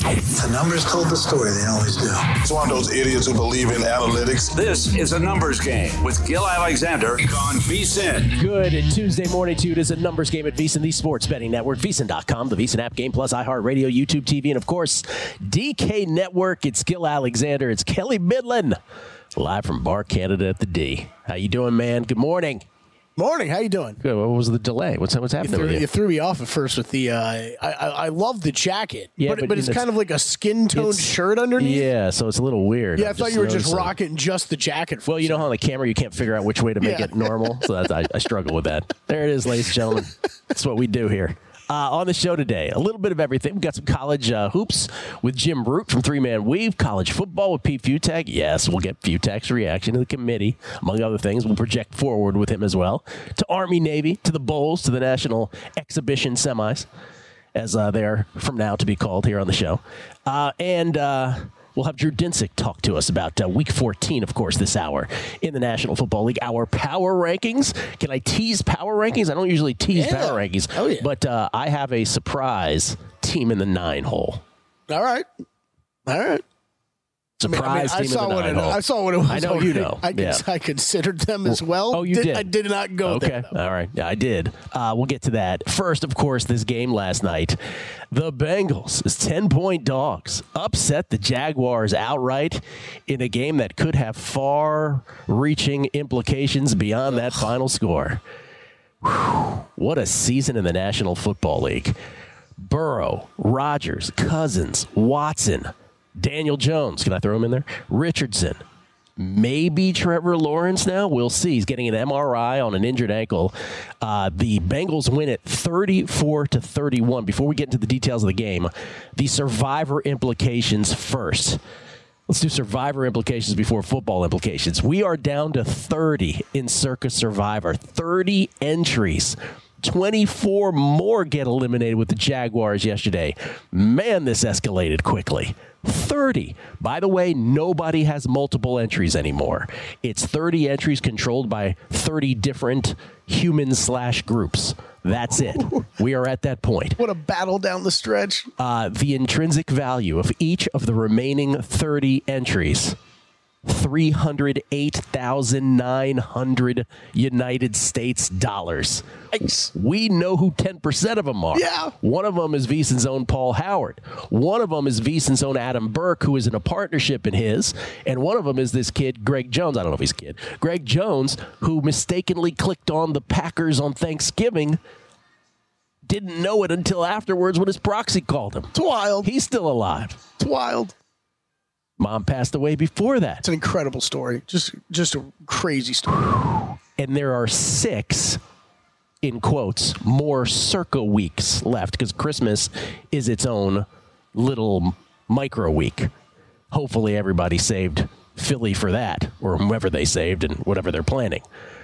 The numbers told the story. They always do. It's one of those idiots who believe in analytics. This is a numbers game with Gil Alexander on VSiN. Good Tuesday morning to you. It is a numbers game at VSiN, the sports betting network. VSiN.com, the VSiN app, Game Plus, iHeartRadio, YouTube TV, and of course, DK Network. It's Gil Alexander. It's Kelly Midland, live from Bar Canada at the D. How you doing, man? Good morning. Morning. How you doing? Good. What was the delay? What's happening with you? You threw me off at first with the. I love the jacket, yeah, but it's kind of like a skin toned shirt underneath. Yeah, so it's a little weird. Yeah, I thought you were just rocking just the jacket. Well, you know how on the camera you can't figure out which way to make it normal, so I struggle with that. There it is, ladies and gentlemen. That's what we do here. On the show today, a little bit of everything. We've got some college hoops with Jim Root from Three Man Weave, college football with Pete Futag. Yes, we'll get Futag's reaction to the committee, among other things. We'll project forward with him as well. To Army, Navy, to the Bowls, to the National Exhibition Semis, as they are from now to be called here on the show. We'll have Drew Dinsick talk to us about Week 14, of course, this hour in the National Football League. Our power rankings. Can I tease power rankings? I don't usually tease power rankings, but I have a surprise team in the 9 hole. All right. Surprise team in the 9 hole. I saw what it was. I know you know. I considered them as well. Oh, you did? I did not go there. Okay. All right. Yeah, I did. We'll get to that. First, of course, this game last night. The Bengals, as 10-point dogs, upset the Jaguars outright in a game that could have far-reaching implications beyond that final score. Whew, what a season in the National Football League. Burrow, Rodgers, Cousins, Watson, Daniel Jones, can I throw him in there? Richardson, maybe Trevor Lawrence now. We'll see. He's getting an MRI on an injured ankle. The Bengals win it 34-31. Before we get into the details of the game, the survivor implications first. Let's do survivor implications before football implications. We are down to 30 in Circa Survivor. 30 entries. 24 more get eliminated with the Jaguars yesterday. Man, this escalated quickly. 30. By the way, nobody has multiple entries anymore. It's 30 entries controlled by 30 different humans/groups. That's it. We are at that point. What a battle down the stretch. The intrinsic value of each of the remaining 30 entries, $308,900 United States dollars. Nice. We know who 10% of them are. Yeah. One of them is VSiN's own Paul Howard. One of them is VSiN's own Adam Burke, who is in a partnership in his. And one of them is this kid, Greg Jones. I don't know if he's a kid. Greg Jones, who mistakenly clicked on the Packers on Thanksgiving. Didn't know it until afterwards when his proxy called him. It's wild. He's still alive. It's wild. Mom passed away before that. It's an incredible story. Just a crazy story. And there are 6, in quotes, more Circa weeks left because Christmas is its own little micro week. Hopefully everybody saved Philly for that, or whomever they saved and whatever they're planning.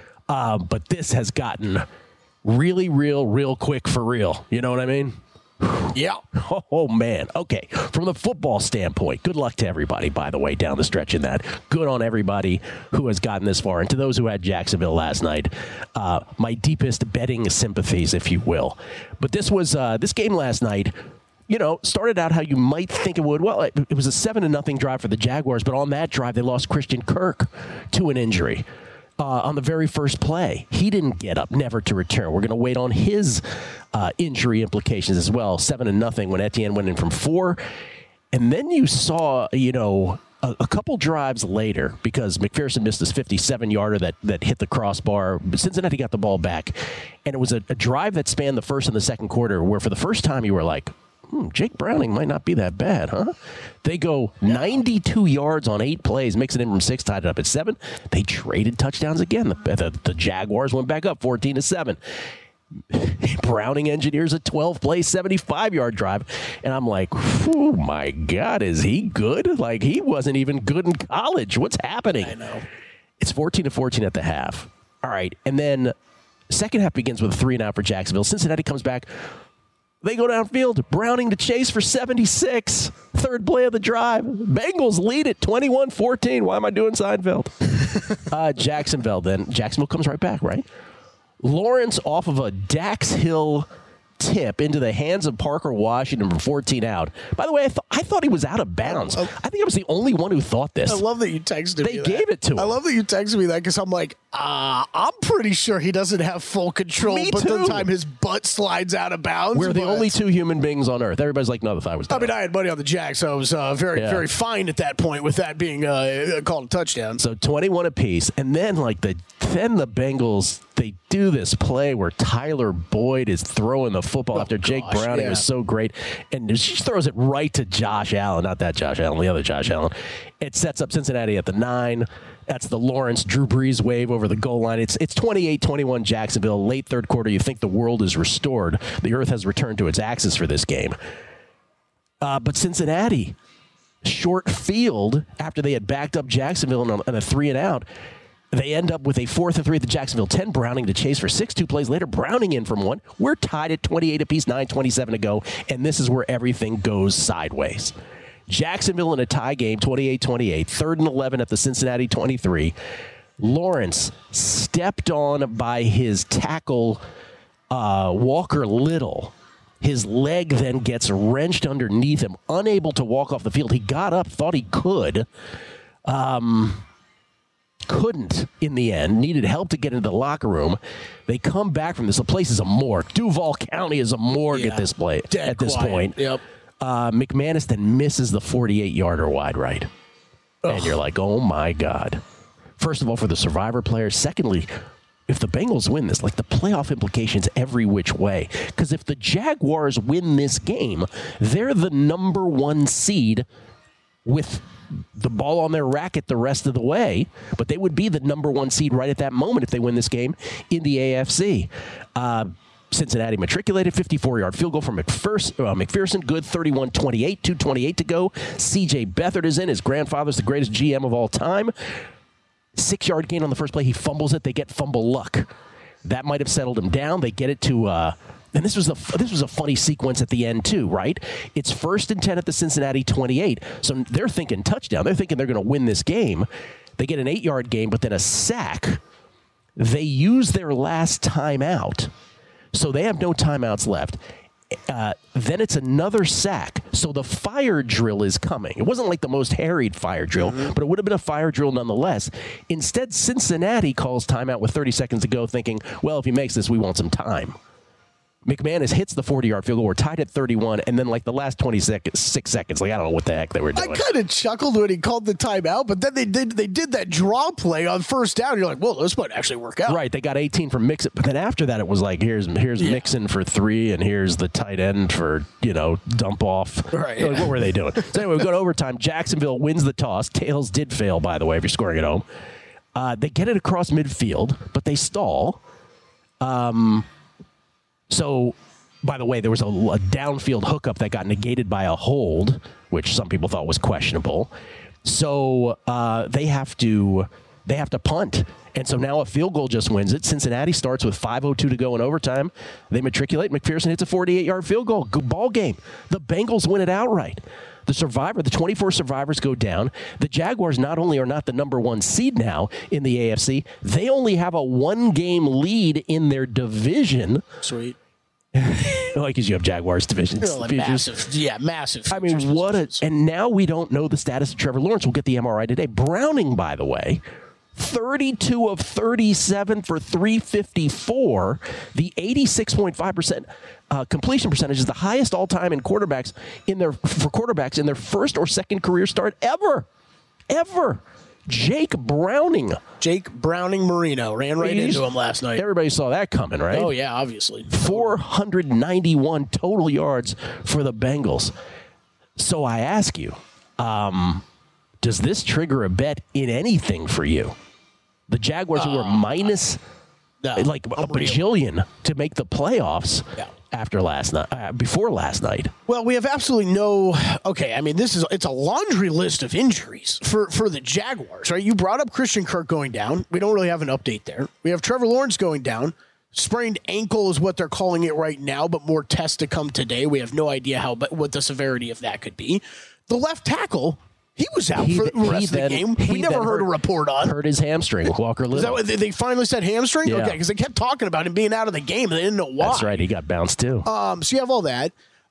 But this has gotten really real quick for real. You know what I mean? Yeah. Oh, man. Okay. From the football standpoint, good luck to everybody, by the way, down the stretch in that. Good on everybody who has gotten this far. And to those who had Jacksonville last night, my deepest betting sympathies, if you will. But this game last night, started out how you might think it would. Well, it was a 7-0 drive for the Jaguars, but on that drive, they lost Christian Kirk to an injury. On the very first play. He didn't get up, never to return. We're going to wait on his injury implications as well. 7-0 when Etienne went in from 4. And then you saw, a couple drives later, because McPherson missed this 57-yarder that hit the crossbar. But Cincinnati got the ball back. And it was a drive that spanned the first and the second quarter where for the first time you were like, Jake Browning might not be that bad, huh? They go 92 yards on 8 plays, mix it in from 6, tied it up at 7. They traded touchdowns again. The Jaguars went back up 14-7. Browning engineers a 12-play, 75-yard drive. And I'm like, oh, my God, is he good? Like, he wasn't even good in college. What's happening? I know. It's 14-14 at the half. All right, and then second half begins with a 3-and-out for Jacksonville. Cincinnati comes back. They go downfield. Browning to Chase for 76. Third play of the drive. Bengals lead it 21-14. Why am I doing Seinfeld? Jacksonville comes right back, right? Lawrence off of a Dax Hill tip into the hands of Parker Washington for 14 out. By the way, I thought he was out of bounds. I think I was the only one who thought this. I love that you texted me They that. gave it to him. I love that you texted me that because I'm like, I'm pretty sure he doesn't have full control. Me but too. the time his butt slides out of bounds. We're the but- only two human beings on earth. Everybody's like, no, the thigh was down. I mean, I had money on the Jags, so I was very fine at that point with that being called a touchdown. So 21 apiece, and then the Bengals, they do this play where Tyler Boyd is throwing the football after Jake Browning was so great, and she throws it right to Josh Allen, not that Josh Allen, the other Josh Allen. It sets up Cincinnati at the 9. That's the Lawrence Drew Brees wave over the goal line. It's 28-21 Jacksonville. Late third quarter, you think the world is restored. The earth has returned to its axis for this game. But Cincinnati, short field after they had backed up Jacksonville on a 3-and-out. They end up with a 4th and 3 at the Jacksonville 10. Browning to chase for 6. 2 plays later, Browning in from 1. We're tied at 28 apiece, 9:27 to go, and this is where everything goes sideways. Jacksonville in a tie game, 28-28. 3rd and 11 at the Cincinnati 23. Lawrence stepped on by his tackle, Walker Little. His leg then gets wrenched underneath him, unable to walk off the field. He got up, thought he could. Couldn't in the end, needed help to get into the locker room. They come back from this. The place is a morgue. Duval County is a morgue at this point. Yep. McManus then misses the 48-yarder wide right. And you're like, oh my God. First of all, for the survivor players. Secondly, if the Bengals win this, the playoff implications every which way. Because if the Jaguars win this game, they're the number 1 seed with the ball on their racket the rest of the way, but they would be the number 1 seed right at that moment if they win this game in the AFC. Cincinnati matriculated, 54-yard field goal from McPherson, good, 31-28, 2:28 to go. C.J. Beathard is in. His grandfather's the greatest GM of all time. 6-yard gain on the first play. He fumbles it. They get fumble luck. That might have settled him down. They get it to... and this was a funny sequence at the end, too, right? It's 1st and 10 at the Cincinnati 28. So they're thinking touchdown. They're thinking they're going to win this game. They get an 8-yard gain, but then a sack. They use their last timeout. So they have no timeouts left. Then it's another sack. So the fire drill is coming. It wasn't like the most harried fire drill, but it would have been a fire drill nonetheless. Instead, Cincinnati calls timeout with 30 seconds to go, thinking, well, if he makes this, we want some time. McManus hits the 40-yard field goal. We're tied at 31, and then the last 6 seconds, I don't know what the heck they were doing. I kind of chuckled when he called the timeout, but then they did that draw play on 1st down. You're like, well, this might actually work out. Right, they got 18 from Mixon, but then after that, it was like, here's Mixon for 3, and here's the tight end for, dump off. Right. What were they doing? So anyway, we go to overtime. Jacksonville wins the toss. Tails did fail, by the way, if you're scoring at home. They get it across midfield, but they stall. So, by the way, there was a downfield hookup that got negated by a hold, which some people thought was questionable. So they have to punt. And so now a field goal just wins it. Cincinnati starts with 5:02 to go in overtime. They matriculate. McPherson hits a 48-yard field goal. Good ball game. The Bengals win it outright. The 24 survivors go down. The Jaguars not only are not the number 1 seed now in the AFC, they only have a 1-game lead in their division. Sweet. Because you have Jaguars division. Massive. I mean, and now we don't know the status of Trevor Lawrence. We'll get the MRI today. Browning, by the way, 32 of 37 for 354. The 86.5% completion percentage is the highest all time in quarterbacks in their first or second career start ever. Jake Browning Marino ran right into him last night. Everybody saw that coming, right? Oh, yeah, obviously. 491 total yards for the Bengals. So I ask you, does this trigger a bet in anything for you? The Jaguars who were minus a bajillion to make the playoffs after last night, before last night. Well, we have absolutely no. Okay, I mean, it's a laundry list of injuries for the Jaguars, right? You brought up Christian Kirk going down. We don't really have an update there. We have Trevor Lawrence going down. Sprained ankle is what they're calling it right now, but more tests to come today. We have no idea what the severity of that could be. The left tackle. He was out for the rest of the game. We never heard a report on. Hurt his hamstring, Walker Little. Is that what they finally said, hamstring? Yeah. Okay, because they kept talking about him being out of the game. And they didn't know why. That's right. He got bounced, too. So you have all that.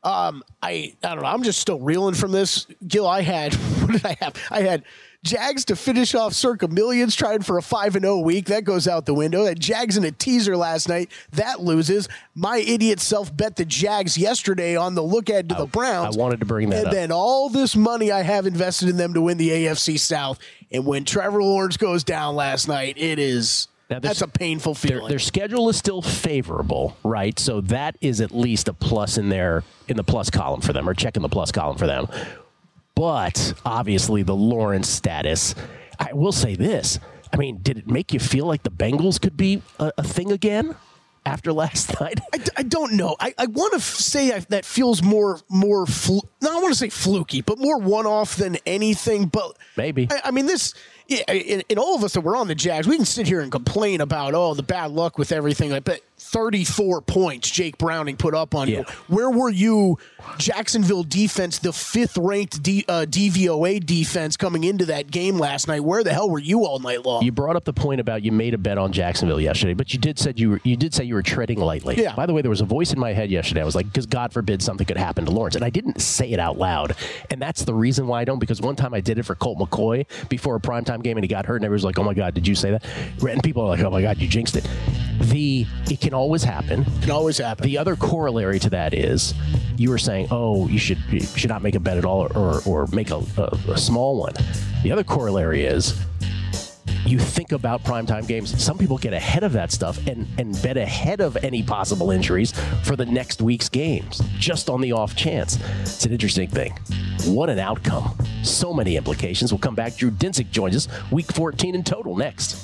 I don't know. I'm just still reeling from this. Gil, what did I have? I had Jags to finish off circa millions, trying for a 5-0 week. That goes out the window. That Jags in a teaser last night. That loses. My idiot self bet the Jags yesterday on the look ahead to the Browns. I wanted to bring that up. And then all this money I have invested in them to win the AFC South. And when Trevor Lawrence goes down last night, that's a painful feeling. Their schedule is still favorable, right? So that is at least a plus in the plus column for them, or check in the plus column for them. But obviously the Lawrence status, I will say this. I mean, did it make you feel like the Bengals could be a thing again after last night? I don't know. I want to say that feels more I don't want to say fluky, but more one-off than anything. But maybe. I mean, this... Yeah, in all of us that were on the Jags, we can sit here and complain about, the bad luck with everything. But 34 points Jake Browning put up on you. Where were you, Jacksonville defense, the 5th-ranked DVOA defense coming into that game last night? Where the hell were you all night long? You brought up the point about you made a bet on Jacksonville yesterday, but you did say you were treading lightly. Yeah. By the way, there was a voice in my head yesterday. I was like, because God forbid something could happen to Lawrence. And I didn't say it out loud. And that's the reason why I don't, because one time I did it for Colt McCoy before a primetime game and he got hurt and everyone was like, oh my God, did you say that? And people are like, oh my God, you jinxed it. It can always happen. It can always happen. The other corollary to that is you were saying, oh, you should not make a bet at all or make a small one. The other corollary is you think about primetime games. Some people get ahead of that stuff and bet ahead of any possible injuries for the next week's games, just on the off chance. It's an interesting thing. What an outcome. So many implications. We'll come back. Drew Dinsick joins us. Week 14 in total next.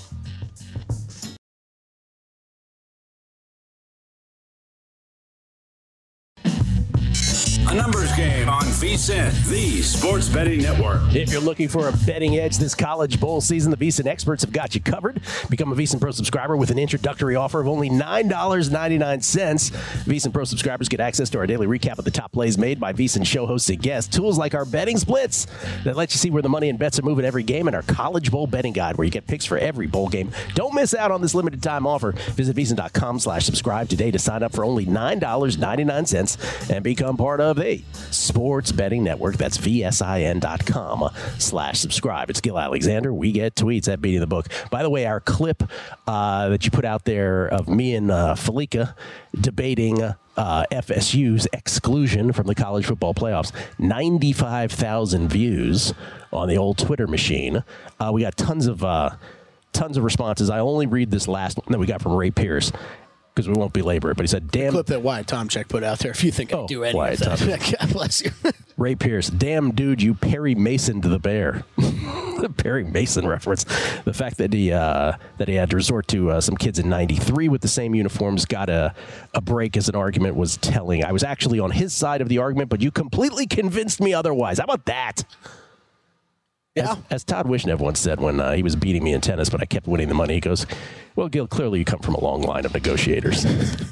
A numbers game on VSiN, the sports betting network. If you're looking for a betting edge this college bowl season, the VSiN experts have got you covered. Become a VSiN Pro subscriber with an introductory offer of only $9.99. VSiN Pro subscribers get access to our daily recap of the top plays made by VSiN show hosts and guests, tools like our betting splits that let you see where the money and bets are moving every game, and our college bowl betting guide where you get picks for every bowl game. Don't miss out on this limited time offer. Visit VSiN.com/subscribe today to sign up for only $9.99 and become part of the sports betting network. That's VSIN.com/subscribe. It's Gil Alexander. We get tweets at Beating the Book. By the way, our clip that you put out there of me and Felica debating FSU's exclusion from the college football playoffs, 95,000 views on the old Twitter machine. We got tons of responses. I only read this last one that we got from Ray Pierce, because we won't belabor it, but he said, damn. The clip that Wyatt Tomczyk put out there, if you think I do any of that. God bless you. Ray Pierce, damn dude, you Perry Mason to the bear. The Perry Mason reference. The fact that he had to resort to some kids in 93 with the same uniforms, got a break as an argument was telling. I was actually on his side of the argument, but you completely convinced me otherwise. How about that? Yeah. As Todd Wishnev once said when he was beating me in tennis, but I kept winning the money, he goes, well, Gil, clearly you come from a long line of negotiators.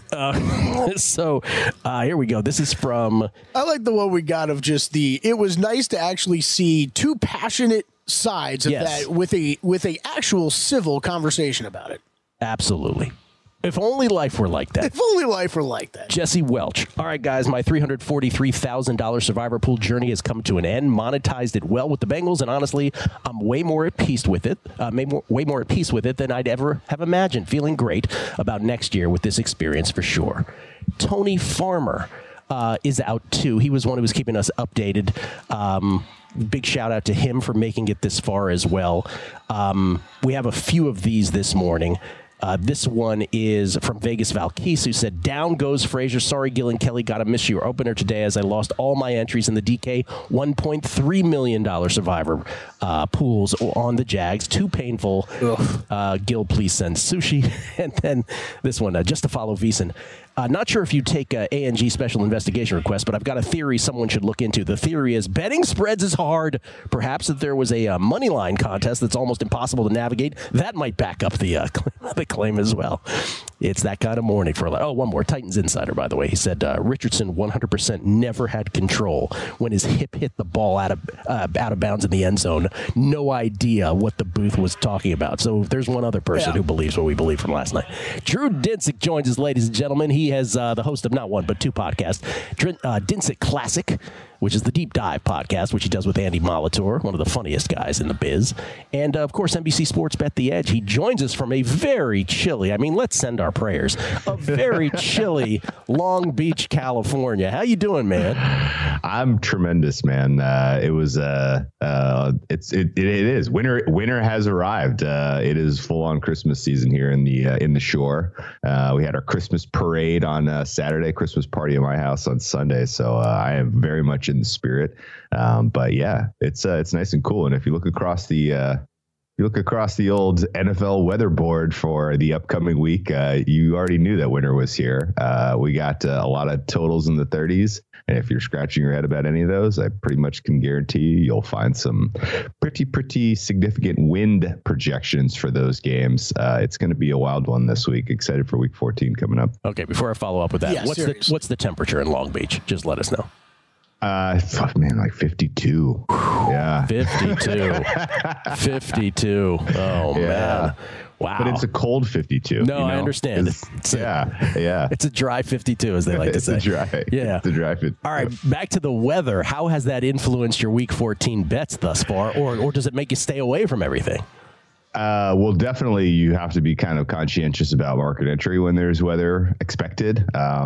So here we go. This is from... I like the one we got of just it was nice to actually see two passionate sides of that with a actual civil conversation about it. Absolutely. If only life were like that. If only life were like that. Jesse Welch. All right, guys, my $343,000 survivor pool journey has come to an end. Monetized it well with the Bengals, and honestly, I'm way more at peace with it. Way more at peace with it than I'd ever have imagined. Feeling great about next year with this experience for sure. Tony Farmer is out too. He was one who was keeping us updated. Big shout out to him for making it this far as well. We have a few of these this morning. This one is from Vegas Valquise, who said, down goes Frazier. Sorry, Gil and Kelly, got to miss your opener today as I lost all my entries in the DK $1.3 million survivor pools on the Jags. Too painful. Gil, please send sushi. And then this one, just to follow VSiN. Not sure if you take A&G special investigation request, but I've got a theory someone should look into. The theory is betting spreads is hard. Perhaps if there was a money line contest that's almost impossible to navigate, that might back up the claim as well. It's that kind of morning for one more. Titans Insider, by the way. He said Richardson 100% never had control when his hip hit the ball out of bounds in the end zone. No idea what the booth was talking about. So there's one other person who believes what we believe from last night. Drew Dinsick joins us, ladies and gentlemen. He He has the host of not one, but two podcasts, Dinsick Classic, which is the Deep Dive podcast, which he does with Andy Molitor, one of the funniest guys in the biz. And, of course, NBC Sports Bet The Edge. He joins us from a very chilly, let's send our prayers, a very chilly Long Beach, California. How you doing, man? I'm tremendous, man. It is. Winter has arrived. It is full on Christmas season here in the shore. We had our Christmas parade on Saturday, Christmas party at my house on Sunday. So I am very much in the spirit. But yeah, it's nice and cool. And if you look across the old NFL weather board for the upcoming week, you already knew that winter was here. We got a lot of totals in the 30s. And if you're scratching your head about any of those, I pretty much can guarantee you'll find some pretty significant wind projections for those games. It's going to be a wild one this week. Excited for week 14 coming up. Okay, before I follow up with that, what's the temperature in Long Beach? Just let us know. Like 52. Yeah. 52. Oh, yeah. Man. Wow. But it's a cold 52. No, I understand. Yeah. It's a dry 52, as they like to say. It's a dry 52. All right, back to the weather. How has that influenced your Week 14 bets thus far, or does it make you stay away from everything? Well, definitely you have to be kind of conscientious about market entry when there's weather expected.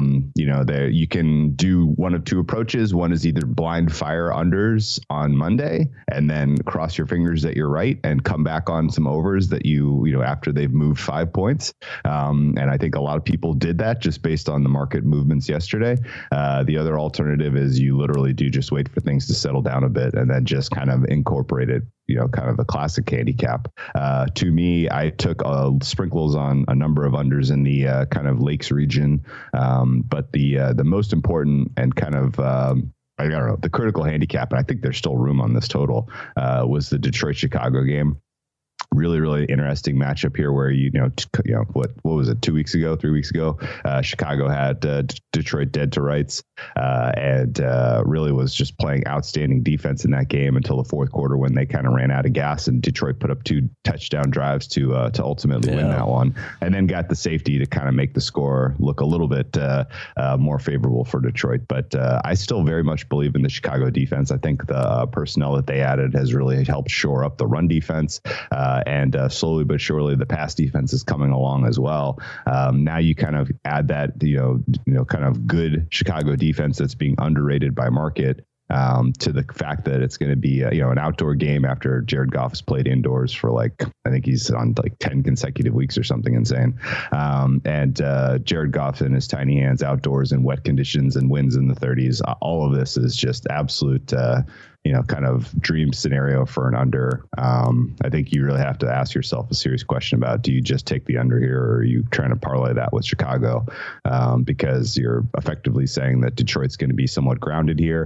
You can do one of two approaches. One is either blind fire unders on Monday and then cross your fingers that you're right and come back on some overs that after they've moved 5 points. And I think a lot of people did that just based on the market movements yesterday. The other alternative is you literally do just wait for things to settle down a bit and then just kind of incorporate it, kind of a classic handicap. To me, I took sprinkles on a number of unders in the kind of Lakes region. But the most important and kind of, I don't know, the critical handicap, and I think there's still room on this total, was the Detroit-Chicago game. Really, really interesting matchup here where, what was it, 3 weeks ago, Chicago had Detroit dead to rights and really was just playing outstanding defense in that game until the fourth quarter when they kind of ran out of gas and Detroit put up 2 touchdown drives to ultimately win that one, and then got the safety to kind of make the score look a little bit more favorable for Detroit. But I still very much believe in the Chicago defense. I think the personnel that they added has really helped shore up the run defense. And slowly but surely, the pass defense is coming along as well. Now you kind of add that, kind of good Chicago defense that's being underrated by market to the fact that it's going to be, an outdoor game after Jared Goff has played indoors for I think he's on 10 consecutive weeks or something insane. And Jared Goff in his tiny hands outdoors in wet conditions and winds in the 30s. All of this is just absolute, kind of dream scenario for an under. I think you really have to ask yourself a serious question about, do you just take the under here, or are you trying to parlay that with Chicago? Because you're effectively saying that Detroit's going to be somewhat grounded here.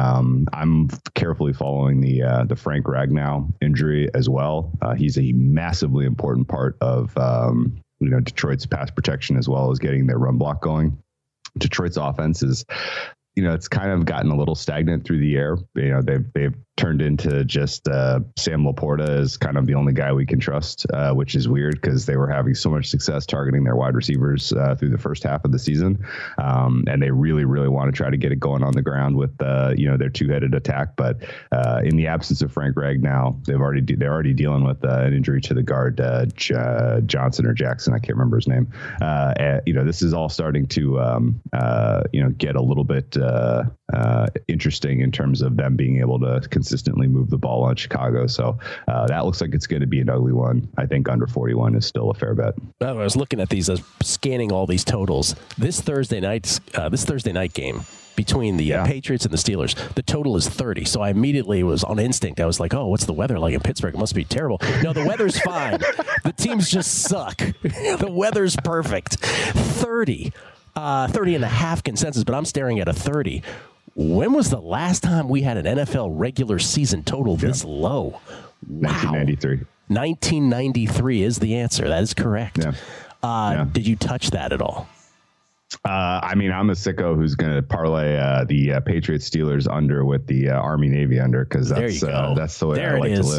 I'm carefully following the Frank Ragnow injury as well. He's a massively important part of Detroit's pass protection as well as getting their run block going. Detroit's offense is, it's kind of gotten a little stagnant through the air. They've turned into just Sam Laporta as kind of the only guy we can trust, which is weird because they were having so much success targeting their wide receivers through the first half of the season. And they really, really want to try to get it going on the ground with, their two-headed attack. But in the absence of Frank Ragnow, they're already dealing with an injury to the guard, Johnson or Jackson. I can't remember his name. This is all starting to, get a little bit interesting in terms of them being able to consistently move the ball on Chicago. So that looks like it's going to be an ugly one. I think under 41 is still a fair bet. I was looking at these, scanning all these totals. This Thursday night game between the Patriots and the Steelers, the total is 30. So I immediately was on instinct. I was like, oh, what's the weather like in Pittsburgh? It must be terrible. No, the weather's fine. The teams just suck. The weather's perfect. 30 and a half consensus, but I'm staring at a 30. When was the last time we had an NFL regular season total this low? Wow. 1993. 1993 is the answer. That is correct. Yeah. Did you touch that at all? I mean, I'm a sicko who's going to parlay the Patriots Steelers under with the Army Navy under, because that's the way there I like to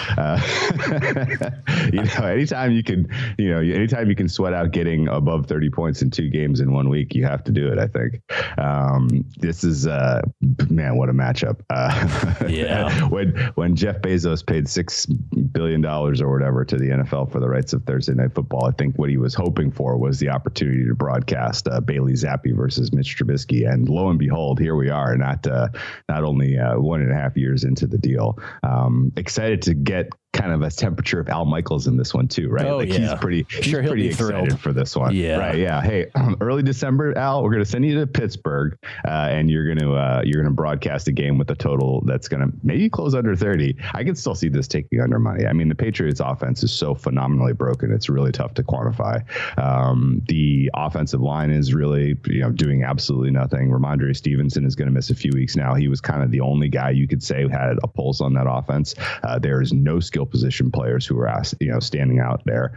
live. Anytime you can sweat out getting above 30 points in 2 games in 1 week, you have to do it. I think this is man, what a matchup. Yeah. When Jeff Bezos paid $6 billion or whatever to the NFL for the rights of Thursday Night Football, I think what he was hoping for was the opportunity to broadcast Bailey Zappi versus Mitch Trubisky, and lo and behold, here we are. Not only 1.5 years into the deal. Excited to get kind of a temperature of Al Michaels in this one too, right? Oh, he's pretty excited thrilled for this one. Yeah. Right. Yeah. Hey, early December, Al, we're going to send you to Pittsburgh, and you're going to broadcast a game with a total that's going to maybe close under 30. I can still see this taking under money. I mean, the Patriots offense is so phenomenally broken. It's really tough to quantify. The offensive line is really, doing absolutely nothing. Ramondre Stevenson is going to miss a few weeks now. He was kind of the only guy you could say had a pulse on that offense. There is no skill position players who are standing out there.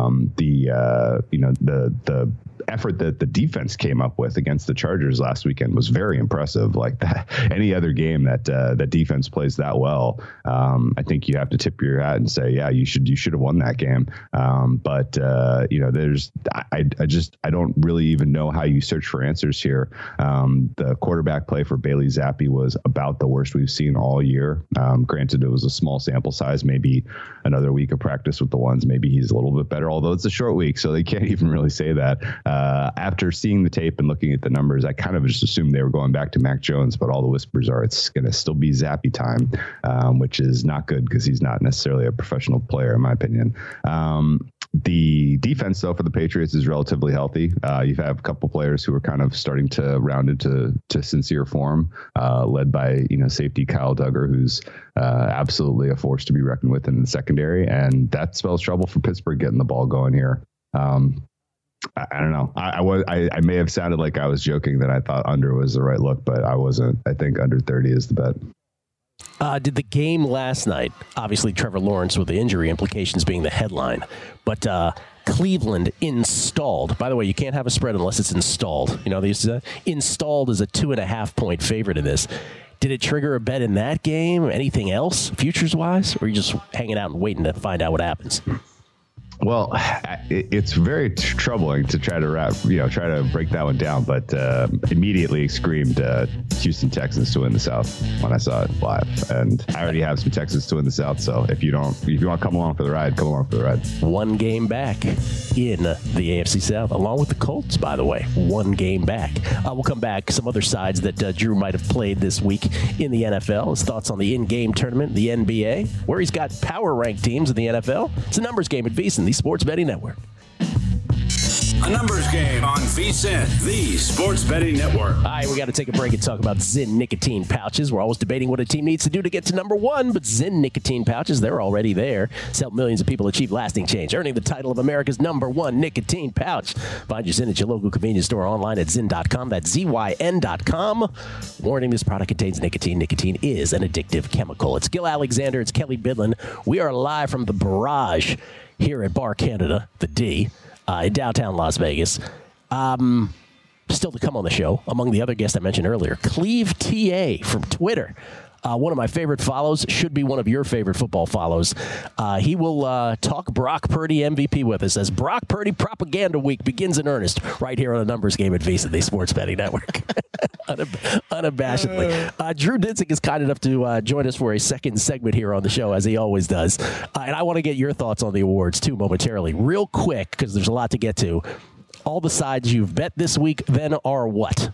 The effort that the defense came up with against the Chargers last weekend was very impressive. Like that, any other game that defense plays that well, I think you have to tip your hat and say, yeah, you should have won that game. But I don't really even know how you search for answers here. The quarterback play for Bailey Zappi was about the worst we've seen all year. Granted, it was a small sample size, maybe another week of practice with the ones. Maybe he's a little bit better, although it's a short week, so they can't even really say that. After seeing the tape and looking at the numbers, I kind of just assumed they were going back to Mac Jones, but all the whispers are it's going to still be Zappi time, which is not good because he's not necessarily a professional player, in my opinion. The defense, though, for the Patriots is relatively healthy. You have a couple players who are kind of starting to round into sincere form, led by safety Kyle Duggar, who's absolutely a force to be reckoned with in the secondary, and that spells trouble for Pittsburgh getting the ball going here. I don't know. I may have sounded like I was joking that I thought under was the right look, but I wasn't. I think under 30 is the bet. Did the game last night, obviously Trevor Lawrence with the injury implications being the headline, but Cleveland installed. By the way, you can't have a spread unless it's installed. These installed as a 2.5 point favorite in this. Did it trigger a bet in that game? Anything else, futures-wise? Or are you just hanging out and waiting to find out what happens? Well, it's very troubling to try to break that one down, but immediately screamed Houston Texans to win the South when I saw it live. And I already have some Texans to win the South, so if you want to come along for the ride, come along for the ride. One game back in the AFC South, along with the Colts, by the way. One game back. We'll come back. Some other sides that Drew might have played this week in the NFL. His thoughts on the in-game tournament, the NBA, where he's got power-ranked teams in the NFL. It's a numbers game at VSiN, the Sports Betting Network. A numbers game on VSiN, the Sports Betting Network. All right, we got to take a break and talk about Zyn nicotine pouches. We're always debating what a team needs to do to get to number one, but Zyn nicotine pouches, they're already there. To help millions of people achieve lasting change, earning the title of America's #1 nicotine pouch. Find your Zyn at your local convenience store, online at Zyn.com. That's ZYN.com. Warning, this product contains nicotine. Nicotine is an addictive chemical. It's Gil Alexander. It's Kelly Bidlin. We are live from the Barrage here at Bar Canada, the D, in downtown Las Vegas. Still to come on the show, among the other guests I mentioned earlier, Cleve TA from Twitter. One of my favorite follows, should be one of your favorite football follows. He will talk Brock Purdy MVP with us as Brock Purdy Propaganda Week begins in earnest right here on a numbers game at VSiN, the Sports Betting Network. Unabashedly. Drew Dinsick is kind enough to join us for a second segment here on the show, as he always does. And I want to get your thoughts on the awards, too, momentarily. Real quick, because there's a lot to get to. All the sides you've bet this week then are what?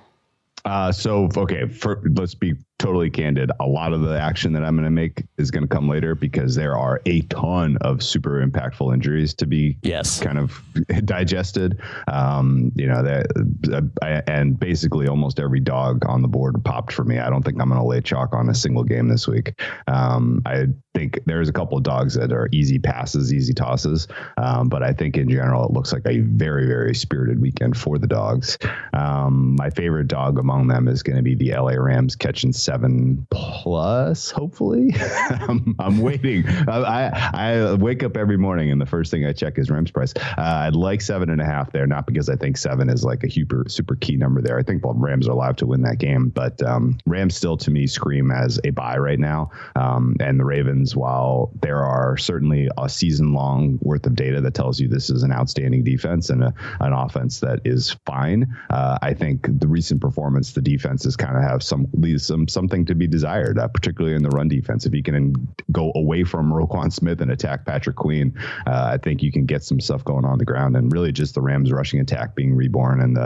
Let's be totally candid. A lot of the action that I'm going to make is going to come later because there are a ton of super impactful injuries to be kind of digested. And basically almost every dog on the board popped for me. I don't think I'm going to lay chalk on a single game this week. I think there's a couple of dogs that are easy passes, easy tosses. But I think in general, it looks like a very, very spirited weekend for the dogs. My favorite dog among them is going to be the LA Rams catching 7 7+, hopefully. I'm waiting. I wake up every morning and the first thing I check is Rams price. I'd like 7.5 there, not because I think 7 is like a super key number there. I think the Rams are allowed to win that game, but Rams still to me scream as a buy right now. And the Ravens, while there are certainly a season long worth of data that tells you this is an outstanding defense and an offense that is fine, I think the recent performance, the defenses kind of have something to be desired, particularly in the run defense. If you can go away from Roquan Smith and attack Patrick Queen, I think you can get some stuff going on the ground, and really just the Rams rushing attack being reborn with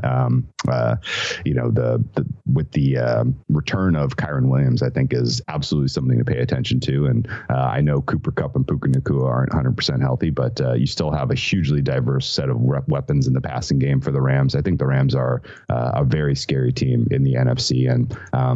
the return of Kyren Williams, I think is absolutely something to pay attention to. And I know Cooper Kupp and Puka Nacua aren't 100% healthy, but you still have a hugely diverse set of weapons in the passing game for the Rams. I think the Rams are a very scary team in the NFC, and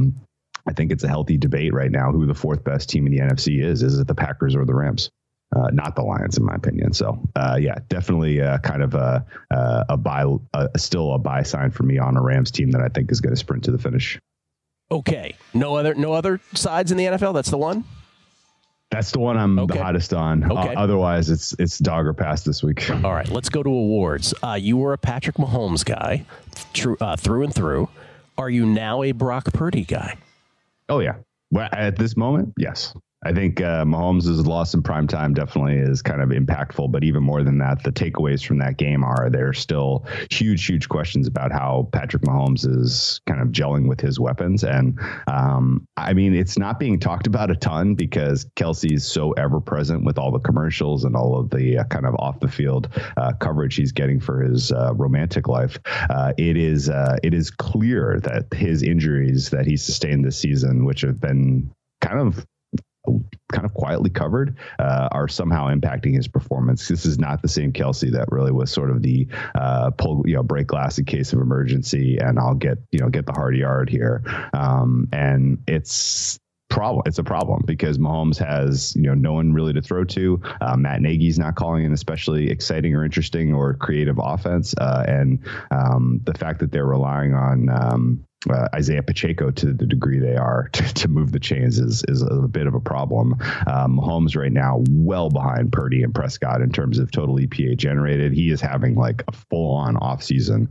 I think it's a healthy debate right now who the fourth best team in the NFC is. Is it the Packers or the Rams? Not the Lions, in my opinion. So, definitely kind of a buy, still a buy sign for me on a Rams team that I think is going to sprint to the finish. Okay. No other sides in the NFL? That's the one? That's the one I'm the hottest on. Okay. Otherwise, it's dog or pass this week. All right, let's go to awards. You were a Patrick Mahomes guy through and through. Are you now a Brock Purdy guy? Oh, yeah. Well, at this moment, yes. I think Mahomes' loss in primetime definitely is kind of impactful, but even more than that, the takeaways from that game are there's still huge questions about how Patrick Mahomes is kind of gelling with his weapons. And I mean, it's not being talked about a ton because Kelsey's so ever present with all the commercials and all of the kind of off the field coverage he's getting for his romantic life. It is clear that his injuries that he sustained this season, which have been kind of quietly covered, are somehow impacting his performance. This is not the same Kelsey that really was sort of the break glass in case of emergency, and I'll get the hard yard here. And it's a problem because Mahomes has, no one really to throw to. Matt Nagy's not calling an especially exciting or interesting or creative offense. And the fact that they're relying on Isaiah Pacheco to the degree they are to move the chains is a bit of a problem. Mahomes right now well behind Purdy and Prescott in terms of total EPA generated. He is having like a full on off season,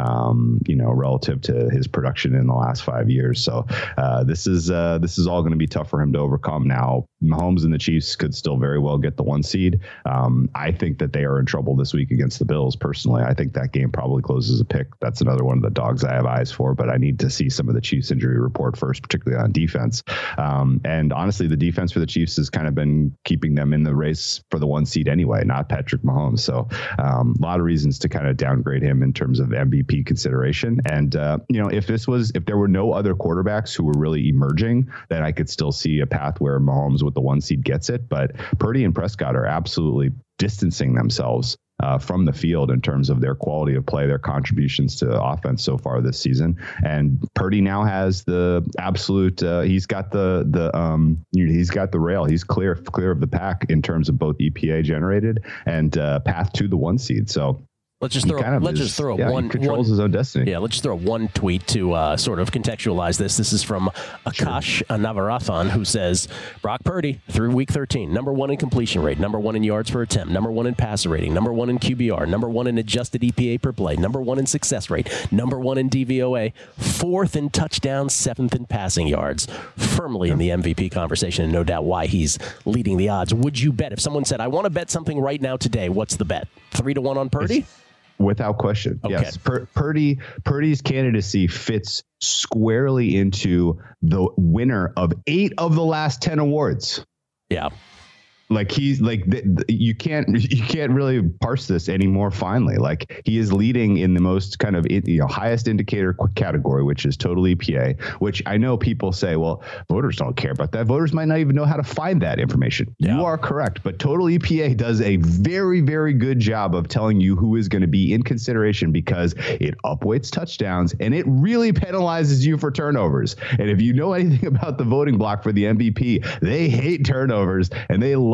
relative to his production in the last 5 years. So this is all going to be tough for him to overcome. Now, Mahomes and the Chiefs could still very well get the 1 seed. I think that they are in trouble this week against the Bills. Personally, I think that game probably closes a pick. That's another one of the dogs I have eyes for, but I need to see some of the Chiefs injury report first, particularly on defense. And honestly, the defense for the Chiefs has kind of been keeping them in the race for the 1 seed anyway, not Patrick Mahomes. So a lot of reasons to kind of downgrade him in terms of MVP consideration. And, if there were no other quarterbacks who were really emerging, then I could still see a path where Mahomes with the 1 seed gets it. But Purdy and Prescott are absolutely distancing themselves from the field in terms of their quality of play, their contributions to offense so far this season. And Purdy now has the absolute, he's got the rail. He's clear of the pack in terms of both EPA generated and path to the 1 seed. So Let's just throw one. He controls his own destiny. Yeah, let's just throw one tweet to sort of contextualize this. This is from Akash Navarathan, who says, Brock Purdy, through week 13, number 1 in completion rate, number 1 in yards per attempt, number 1 in passer rating, number 1 in QBR, number 1 in adjusted EPA per play, number 1 in success rate, number 1 in DVOA, 4th in touchdowns, 7th in passing yards, firmly in the MVP conversation, and no doubt why he's leading the odds. Would you bet, if someone said, I want to bet something right now today, what's the bet? 3-1 on Purdy? Without question. Okay. Yes. Purdy's candidacy fits squarely into the winner of 8 of the last 10 awards. Yeah. Like he's like, you can't really parse this any more finely. Like he is leading in the most kind of, highest indicator category, which is total EPA, which I know people say, well, voters don't care about that. Voters might not even know how to find that information. Yeah. You are correct. But total EPA does a very, very good job of telling you who is going to be in consideration because it upweights touchdowns and it really penalizes you for turnovers. And if you know anything about the voting block for the MVP, they hate turnovers and they love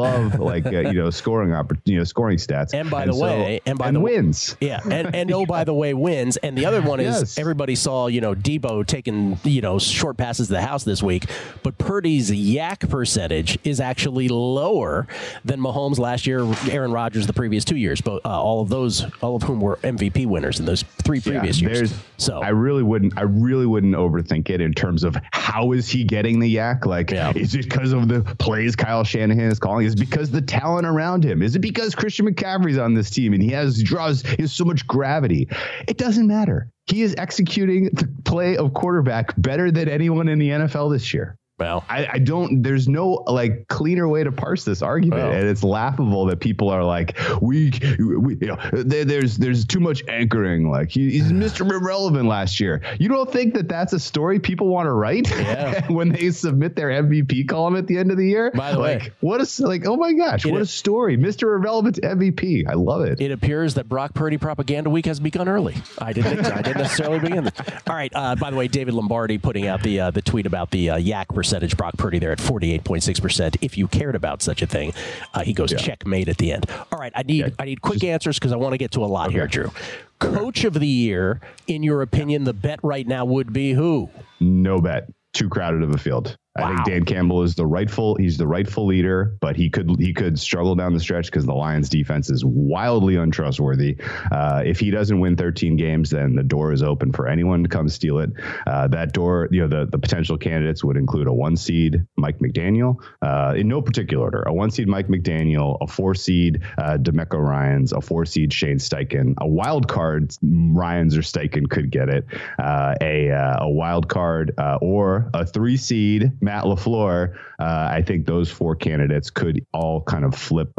above scoring stats. And by the way, wins. Yeah, and oh, by the way, wins. And the other one is everybody saw, Debo taking, short passes to the house this week, but Purdy's yak percentage is actually lower than Mahomes last year, Aaron Rodgers the previous 2 years, but all of whom were MVP winners in those 3 previous years. So I really wouldn't overthink it in terms of how is he getting the yak? Is it because of the plays Kyle Shanahan is calling? Is it because the talent around him? Is it because Christian McCaffrey's on this team and he has so much gravity? It doesn't matter. He is executing the play of quarterback better than anyone in the NFL this year. Well, there's no cleaner way to parse this argument. And it's laughable that people are like, there's too much anchoring. He's Mr. Irrelevant last year. You don't think that that's a story people want to write when they submit their MVP column at the end of the year? By the way, oh my gosh, what a story. Mr. Irrelevant MVP. I love it. It appears that Brock Purdy propaganda week has begun early. I didn't necessarily begin. All right. By the way, David Lombardi putting out the tweet about the yak percentage. Brock Purdy there at 48.6%. If you cared about such a thing, he goes checkmate at the end. All right, I need quick answers because I want to get to a lot here, Drew. Coach of the year, in your opinion, the bet right now would be who? No bet. Too crowded of a field. Wow. I think Dan Campbell is the rightful leader, but he could struggle down the stretch because the Lions defense is wildly untrustworthy. If he doesn't win 13 games, then the door is open for anyone to come steal it. That door, the potential candidates would include a 1 seed Mike McDaniel, in no particular order, a 1 seed Mike McDaniel, a 4 seed DeMeco Ryans, a 4 seed Shane Steichen, a wild card Ryans or Steichen could get it, a wild card or a 3 seed Matt LaFleur. I think those 4 candidates could all kind of flip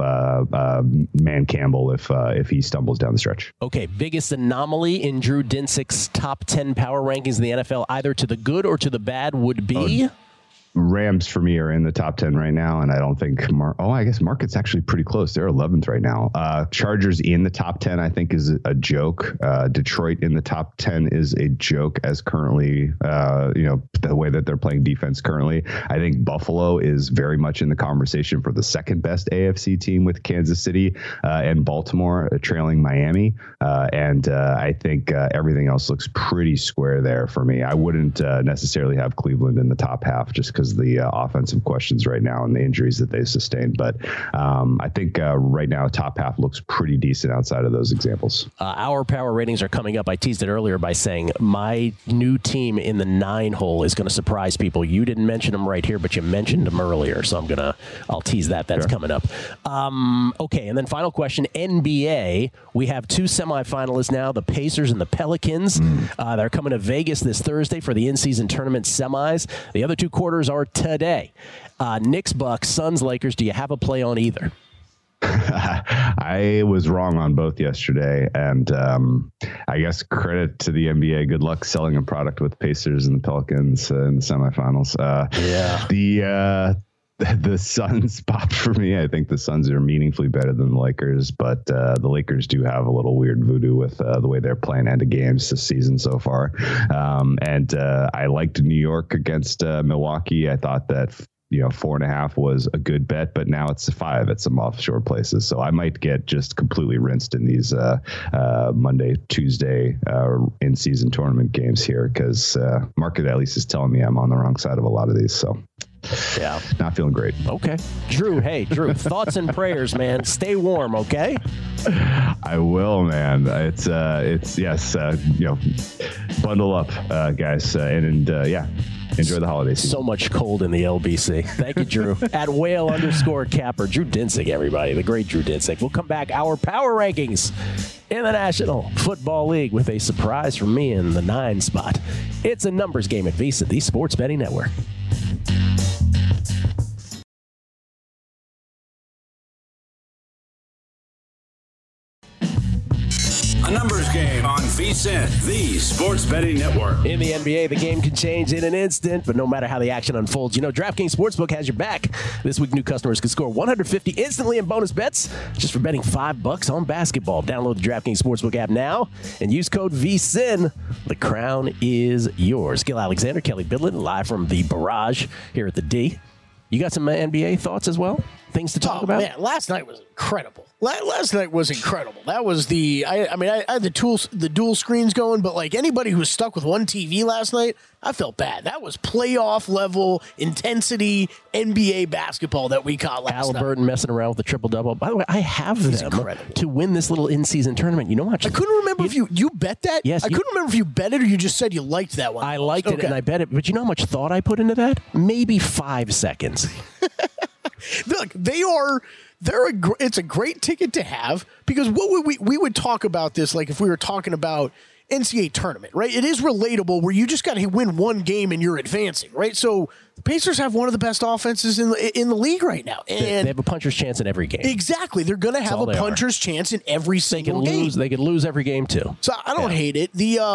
Man Campbell if he stumbles down the stretch. Okay, biggest anomaly in Drew Dinsick's top 10 power rankings in the NFL, either to the good or to the bad, would be? Rams for me are in the top 10 right now, and I don't think I guess Market's actually pretty close. They're 11th right now. Chargers in the top 10 I think is a joke. Detroit in the top 10 is a joke as currently the way that they're playing defense currently. I think Buffalo is very much in the conversation for the second best AFC team with Kansas City and Baltimore trailing Miami, and I think everything else looks pretty square there for me. I wouldn't necessarily have Cleveland in the top half just because the offensive questions right now and the injuries that they've sustained. But I think right now top half looks pretty decent outside of those examples. Our power ratings are coming up. I teased it earlier by saying my new team in the 9 hole is going to surprise people. You didn't mention them right here, but you mentioned them earlier. So I'll tease that. That's coming up. Okay. And then final question, NBA. We have 2 semifinalists now, the Pacers and the Pelicans. They're coming to Vegas this Thursday for the in-season tournament semis. The other 2 quarters are today. Knicks, Bucks, Suns, Lakers. Do you have a play on either? I was wrong on both yesterday, and I guess credit to the NBA. Good luck selling a product with Pacers and the Pelicans in the semifinals. The Suns popped for me. I think the Suns are meaningfully better than the Lakers, but the Lakers do have a little weird voodoo with the way they're playing end of games this season so far. And I liked New York against Milwaukee. I thought that 4.5 was a good bet, but now it's 5 at some offshore places. So I might get just completely rinsed in these Monday, Tuesday in-season tournament games here because market at least is telling me I'm on the wrong side of a lot of these. So. Yeah, not feeling great. Okay. Drew, thoughts and prayers, man. Stay warm, okay? I will, man. It's yes, bundle up, guys, and enjoy the holiday season. So much cold in the LBC. Thank you, Drew. At Whale_Capper, Drew Dinsick, everybody. The great Drew Dinsick. We'll come back. Our power rankings in the National Football League with a surprise from me in the 9 spot. It's a numbers game at VSiN, the Sports Betting Network. A numbers game on VSiN, the Sports Betting Network. In the NBA, the game can change in an instant, but no matter how the action unfolds, DraftKings Sportsbook has your back. This week, new customers can score $150 instantly in bonus bets just for betting $5 on basketball. Download the DraftKings Sportsbook app now and use code VSiN. The crown is yours. Gil Alexander, Kelly Bidlin, live from the Barrage here at the D. You got some NBA thoughts as well? things to talk about? Man, last night was incredible. Last night was incredible. That was I had the dual screens going, but like anybody who was stuck with one TV last night, I felt bad. That was playoff level intensity NBA basketball that we caught last night. Halliburton messing around with the triple-double. By the way, I have them to win this little in-season tournament. You know how much? I couldn't remember if you bet that? Yes. I couldn't remember if you bet it or you just said you liked that one. I liked it and I bet it. But you know how much thought I put into that? Maybe 5 seconds. Look, it's a great ticket to have because what would we would talk about this like if we were talking about NCAA tournament, right? It is relatable where you just got to win one game and you're advancing, right? So the Pacers have one of the best offenses in the league right now. And they have a puncher's chance in every game. Exactly. They're going to have a puncher's chance in every single game. They could lose every game too. So I don't hate it.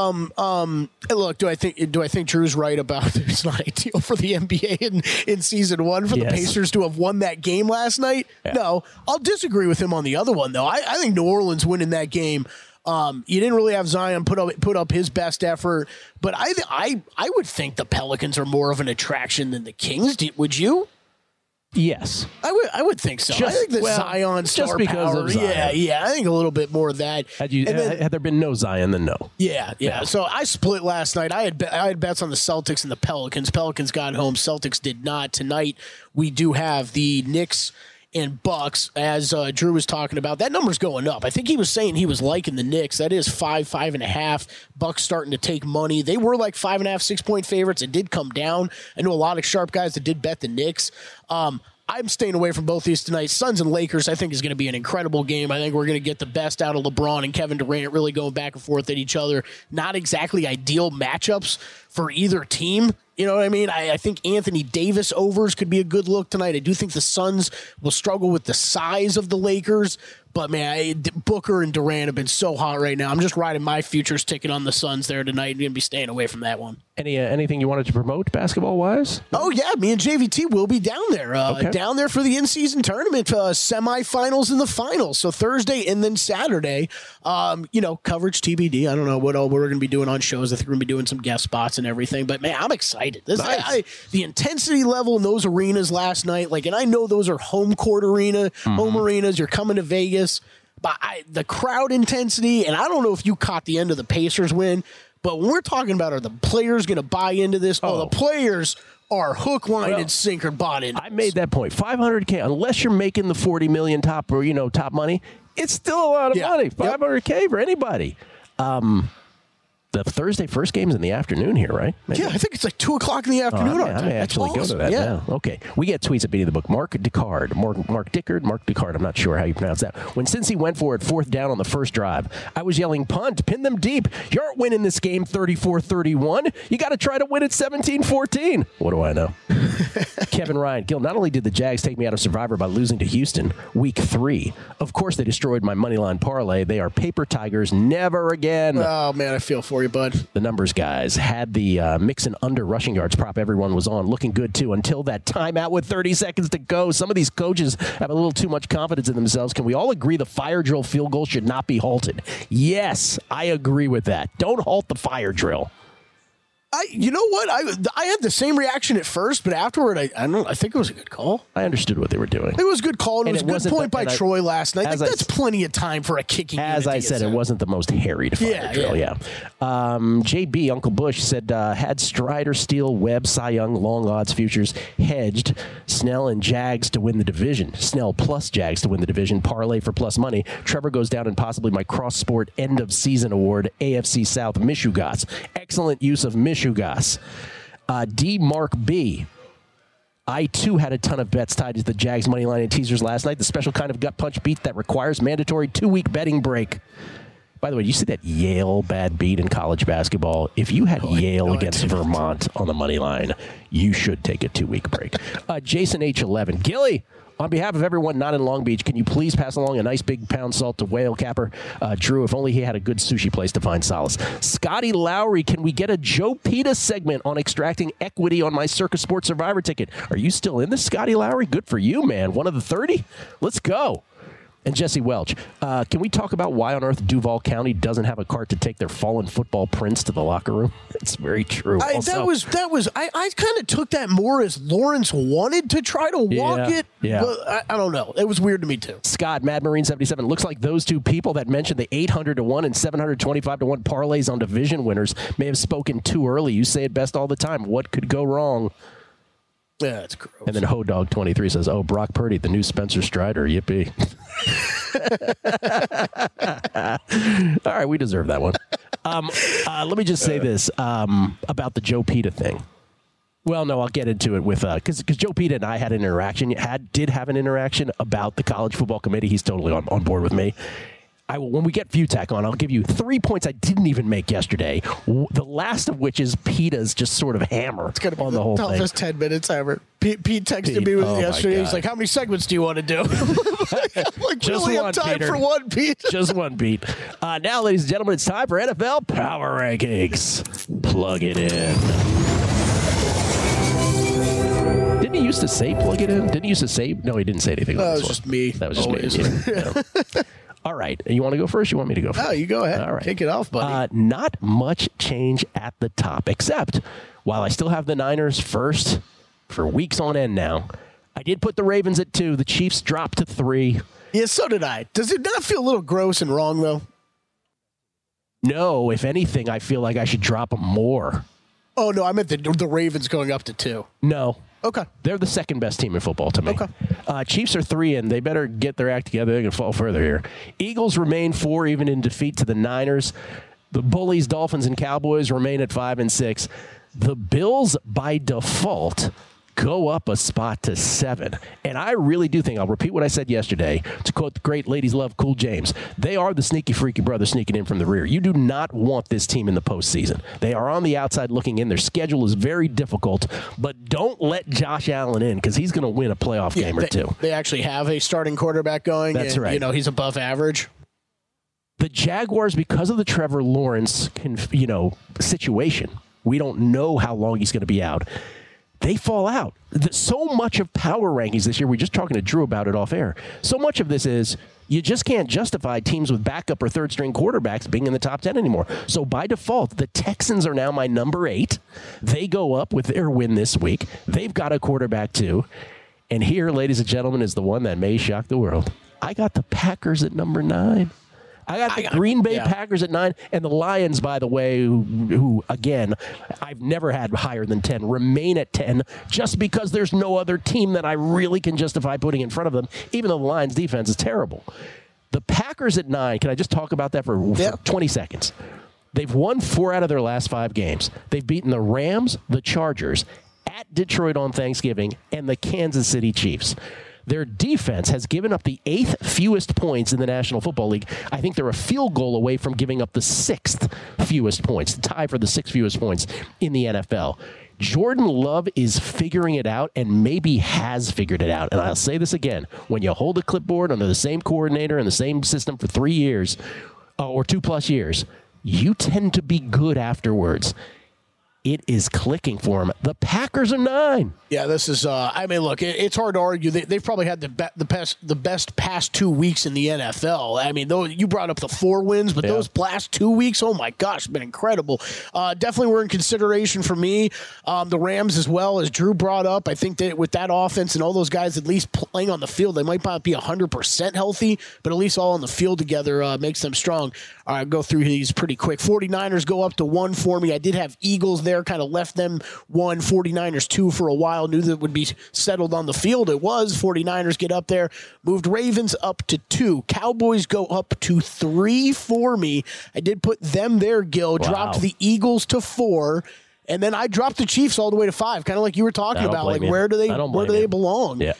Look, do I think Drew's right about it's not ideal for the NBA in season one for the Pacers to have won that game last night? Yeah. No. I'll disagree with him on the other one though. I think New Orleans winning that game. You didn't really have Zion put up his best effort, but I would think the Pelicans are more of an attraction than the Kings. Would you? Yes, I would think so. I think the Zion star power. Yeah. I think a little bit more of that. Had there been no Zion, then no. Yeah. So I split last night. I had bets on the Celtics and the Pelicans. Pelicans got home. Celtics did not. Tonight we do have the Knicks and Bucks, as Drew was talking about. That number's going up. I think he was saying he was liking the Knicks. That is 5.5. Bucks starting to take money. They were like 5.5, 6-point favorites. It did come down. I know a lot of sharp guys that did bet the Knicks. I'm staying away from both these tonight. Suns and Lakers, I think, is going to be an incredible game. I think we're going to get the best out of LeBron and Kevin Durant really going back and forth at each other. Not exactly ideal matchups for either team. You know what I mean? I think Anthony Davis overs could be a good look tonight. I do think the Suns will struggle with the size of the Lakers. But, man, Booker and Durant have been so hot right now. I'm just riding my futures ticket on the Suns there tonight. I'm going to be staying away from that one. Anything you wanted to promote basketball-wise? Oh, yeah. Me and JVT will be down there. Down there for the in-season tournament, semifinals and the finals. So Thursday and then Saturday. Coverage TBD. I don't know what all we're going to be doing on shows. I think we're going to be doing some guest spots and everything. But, man, I'm excited. Nice. The intensity level in those arenas last night, and I know those are home court home arenas. You're coming to Vegas. But the crowd intensity, and I don't know if you caught the end of the Pacers win, but when we're talking about are the players going to buy into this? Oh, the players are hook, line, and sinker bought into I made that point. $500K, unless you're making the $40 million top money, it's still a lot of money. $500K for anybody. The Thursday first game's in the afternoon here, right? Maybe. Yeah, I think it's like 2 o'clock in the afternoon. I may actually go to that now. Okay. We get tweets at Beating the Book. Mark Dickard. I'm not sure how you pronounce that. When Cincy went for it, 4th down on the first drive, I was yelling, punt, pin them deep. You aren't winning this game 34-31. You got to try to win it 17-14. What do I know? Kevin Ryan. Gil, not only did the Jags take me out of Survivor by losing to Houston week 3, of course they destroyed my moneyline parlay. They are paper tigers. Never again. Oh, man, I feel for you, bud. The numbers guys had the Mixon under rushing yards prop everyone was on, looking good too until that timeout with 30 seconds to go. Some of these coaches have a little too much confidence in themselves. Can we all agree the fire drill field goal should not be halted? Yes, I agree with that. Don't halt the fire drill. You know what? I had the same reaction at first, but afterward, I think it was a good call. I understood what they were doing. It was a good call, and it was a good point by Troy last night. That's plenty of time for a kicking. As I said, it wasn't the most harried fire drill. Yeah. JB, Uncle Bush said, had Strider, Steele, Webb, Cy Young, long odds futures hedged. Snell and Jags to win the division. Snell plus Jags to win the division. Parlay for plus money. Trevor goes down in possibly my cross sport end of season award. AFC South Mishugas. Excellent use of Mishugas. D. Mark B. I, too, had a ton of bets tied to the Jags money line and teasers last night. The special kind of gut punch beat that requires mandatory 2-week betting break. By the way, you see that Yale bad beat in college basketball? If you had Yale against Vermont on the money line, you should take a 2-week break. Jason H11. Gilly, on behalf of everyone not in Long Beach, can you please pass along a nice big pound salt to Whale Capper? Drew, if only he had a good sushi place to find solace. Scotty Lowry, can we get a Joe Pita segment on extracting equity on my Circus Sports Survivor ticket? Are you still in this, Scotty Lowry? Good for you, man. One of the 30? Let's go. And Jesse Welch, can we talk about why on earth Duval County doesn't have a cart to take their fallen football prince to the locker room? It's very true. I kind of took that more as Lawrence wanted to try to walk it. Yeah. But I don't know. It was weird to me too. Scott, Mad Marine 77. Looks like those two people that mentioned the 800-1 and 725-1 parlays on division winners may have spoken too early. You say it best all the time. What could go wrong? Yeah, that's gross. And then HoDog23 says, "Oh, Brock Purdy, the new Spencer Strider. Yippee." All right, we deserve that one. Let me just say this about the Joe Peta thing. Well, no, I'll get into it with because Joe Peta and I had an interaction. Did have an interaction about the college football committee. He's totally on board with me. When we get Futak on, I'll give you 3 points I didn't even make yesterday. The last of which is Peta's just sort of hammer on the whole thing. Toughest 10 minutes ever. Pete texted me yesterday. He's like, "How many segments do you want to do?" I'm like, just really one, have time Peter. for one, Pete. Just one, Pete. Now, ladies and gentlemen, it's time for NFL Power Rankings. Plug it in. Didn't he used to say plug it in? Didn't he used to say? No, he didn't say anything. That was just me. That was just Always. me. Yeah. All right. You want to go first? You want me to go first? No, you go ahead. All right. Kick it off, buddy. Not much change at the top, except while I still have the Niners first for weeks on end now, I did put the Ravens at 2. The Chiefs dropped to 3. Yeah, so did I. Does it not feel a little gross and wrong, though? No, if anything, I feel like I should drop them more. Oh, no, I meant the Ravens going up to 2. No. Okay. They're the second best team in football to me. Okay. Chiefs are 3, and they better get their act together. They're going to fall further here. Eagles remain 4, even in defeat to the Niners. The Bullies, Dolphins, and Cowboys remain at 5 and 6. The Bills, by default, go up a spot to 7. And I really do think, I'll repeat what I said yesterday, to quote the great Ladies Love Cool James, they are the sneaky, freaky brother sneaking in from the rear. You do not want this team in the postseason. They are on the outside looking in. Their schedule is very difficult, but don't let Josh Allen in because he's going to win a playoff game or two. They actually have a starting quarterback going. That's right. You know, he's above average. The Jaguars, because of the Trevor Lawrence situation, we don't know how long he's going to be out. They fall out. So much of power rankings this year, we're just talking to Drew about it off air. So much of this is you just can't justify teams with backup or third string quarterbacks being in the top 10 anymore. So by default, the Texans are now my number 8. They go up with their win this week. They've got a quarterback too. And here, ladies and gentlemen, is the one that may shock the world. I got the Packers at number 9. I got the Green Bay Packers at 9, and the Lions, by the way, who again, I've never had higher than 10, remain at 10 just because there's no other team that I really can justify putting in front of them, even though the Lions' defense is terrible. The Packers at 9, can I just talk about that for 20 seconds? They've won 4 out of their last 5 games. They've beaten the Rams, the Chargers, at Detroit on Thanksgiving, and the Kansas City Chiefs. Their defense has given up the 8th fewest points in the National Football League. I think they're a field goal away from giving up the 6th fewest points, the tie for the 6th fewest points in the NFL. Jordan Love is figuring it out and maybe has figured it out. And I'll say this again. When you hold a clipboard under the same coordinator and the same system for 3 years or 2+ years, you tend to be good afterwards. It is clicking for him. The Packers are 9. Yeah, this is. I mean, look, it's hard to argue. They've probably had the best past 2 weeks in the NFL. I mean, though you brought up the 4 wins, but those last 2 weeks, oh my gosh, been incredible. Definitely were in consideration for me. The Rams as well, as Drew brought up. I think that with that offense and all those guys at least playing on the field, they might not be 100% healthy, but at least all on the field together makes them strong. All right, go through these pretty quick. 49ers go up to 1 for me. I did have Eagles there, kind of left them 1, 49ers 2 for a while. Knew that it would be settled on the field. It was. 49ers get up there. Moved Ravens up to 2. Cowboys go up to 3 for me. I did put them there, Gil. Wow. Dropped the Eagles to 4. And then I dropped the Chiefs all the way to 5, kind of like you were talking about. Like, where do they belong? Yeah.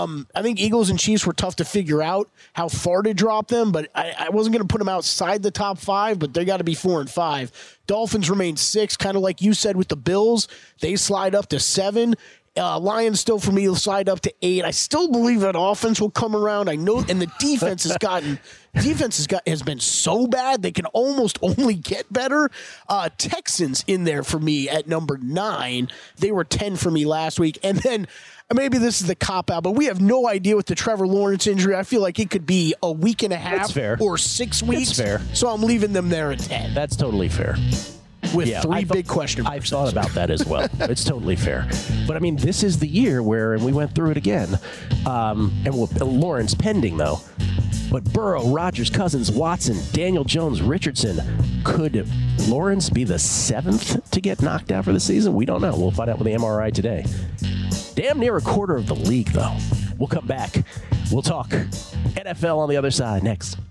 I think Eagles and Chiefs were tough to figure out how far to drop them, but I wasn't going to put them outside the top 5, but they got to be 4 and 5. Dolphins remain 6, kind of like you said with the Bills. They slide up to 7. Lions still for me will slide up to 8. I still believe that offense will come around. I know, and the defense has been so bad they can almost only get better. Texans in there for me at number 9. They were 10 for me last week, and then. Maybe this is the cop-out, but we have no idea with the Trevor Lawrence injury. I feel like it could be a week and a half or 6 weeks. That's fair. So I'm leaving them there at 10. That's totally fair. With 3 big question marks. I've thought about that as well. It's totally fair. But, I mean, this is the year where, and we went through it again, Lawrence pending, though. But Burrow, Rodgers, Cousins, Watson, Daniel Jones, Richardson. Could Lawrence be the 7th to get knocked out for the season? We don't know. We'll find out with the MRI today. Damn near a quarter of the league, though. We'll come back. We'll talk NFL on the other side next.